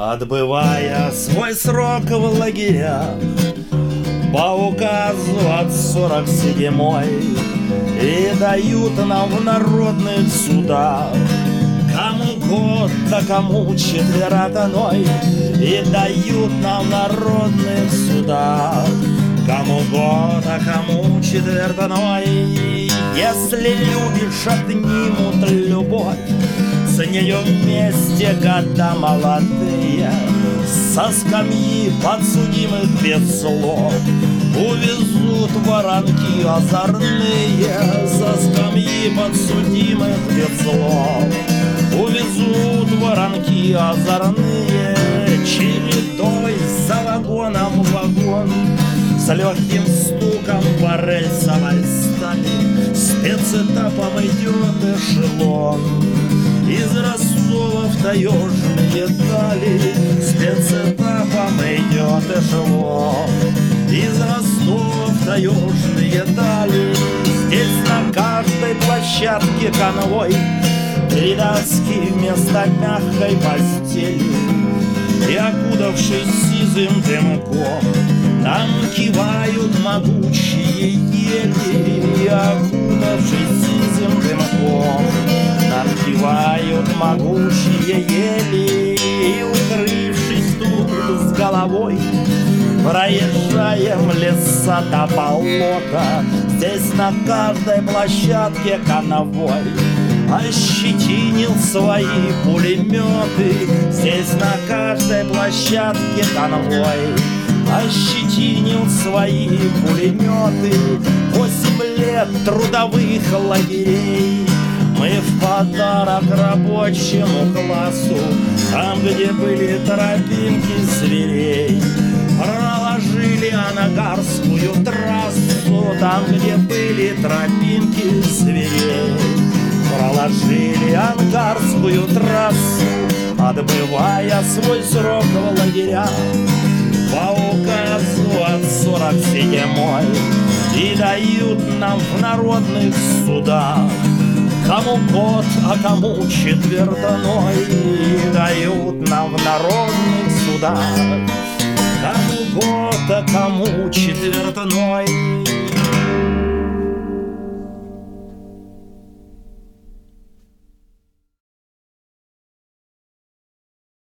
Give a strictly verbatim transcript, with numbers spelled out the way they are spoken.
Отбывая свой срок в лагерях по указу от сорок седьмой, и дают нам в народных судах кому год, да кому четверотаной, и дают нам в народных судах кому год, а кому четвертаной. Если любишь, отнимут любовь, с нею вместе года молодые, со скамьи подсудимых без слов увезут воронки озорные, со скамьи подсудимых без слов увезут воронки озорные, чередой за вагоном вагон, с легким стуком по рельсовой стали, спецэтапом идет эшелон. Из Ростова в таежные дали, спецэтапом идет эшелон. Из Ростова в таежные дали. Здесь на каждой площадке конвой, три доски вместо мягкой постели, и, окутавшись сизым дымком, нам кивают могучие ели, и, окутавшись сизым дымком, нам кивают могучие ели, и, укрывшись тут с головой, проезжаем леса до болота. Здесь на каждой площадке конвой ощетинил свои пулеметы. Здесь на каждой площадке конвой ощетинил свои пулеметы. Восемь лет трудовых лагерей мы в подарок рабочему классу, там, где были тропинки зверей, проложили Анагарскую трассу, там, где были тропинки зверей, проложили Ангарскую трассу, отбывая свой срок в лагерях по указу от сорок седьмой, и дают нам в народных судах кому год, а кому четвертаной, и дают нам в народных судах кому год, а кому четвертаной.